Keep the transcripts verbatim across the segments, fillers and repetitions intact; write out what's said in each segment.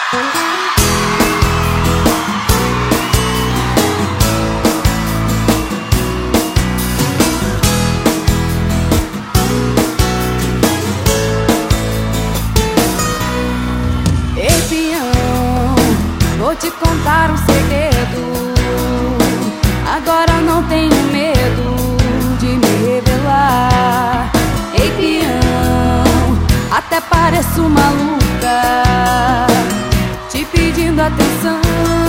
Vou te contar um segredo. Agora não tenho medo de me revelar. Ei, peão, até pareço maluca, te pedindo atenção.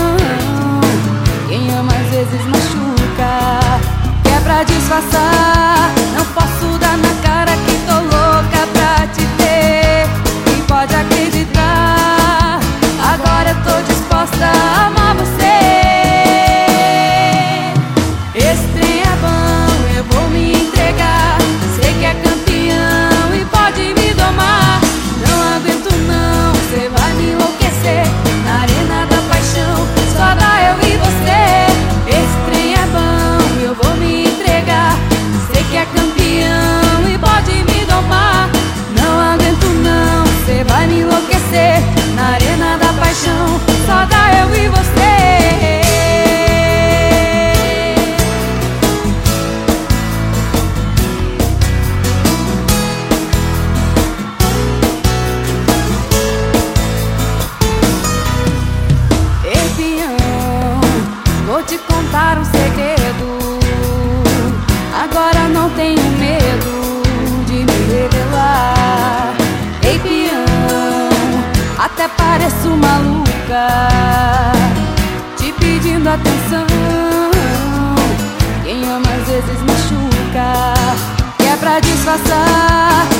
Quem ama às vezes machuca, que é pra disfarçar. Não posso dar na cara que tô louca pra te ter. Quem pode acreditar? Agora eu tô disposta a amar você. Esse trem é bom, eu vou me entregar. Sei que é campeão e pode me domar. Não aguento não, você vai me enlouquecer. Na arena da paixão, só dá eu e você. Esse trem é bom, eu vou me entregar. Sei que é campeão e pode me domar. Não aguento não, você vai me enlouquecer. Na arena da paixão, só dá eu e você. Ei, peão, vou te contar um segredo. Agora não tenho medo de me revelar. Ei, peão, até pareço maluca, te pedindo atenção. Quem ama às vezes machuca, que é pra disfarçar.